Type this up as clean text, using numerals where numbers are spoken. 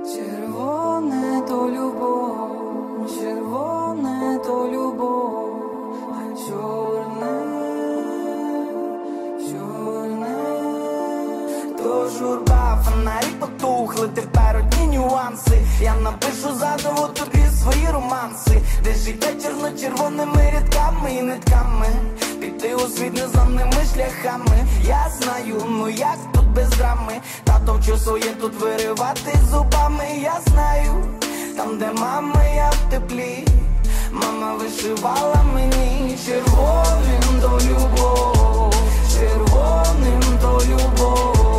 Червоне то любов, червоне то любов, а чорне, чорне то журба. Фонарі потухли, тепер одні нюанси. Я напишу заново тобі свої романси, де життя чорно-червоними рядками і нитками, піти у світ незнаними шляхами. Я знаю, ну як тут без драми, тато вчив своє тут виривати зубами. Я знаю, там де мама, я в теплі, мама вишивала мені червоним то любов, червоним то любов.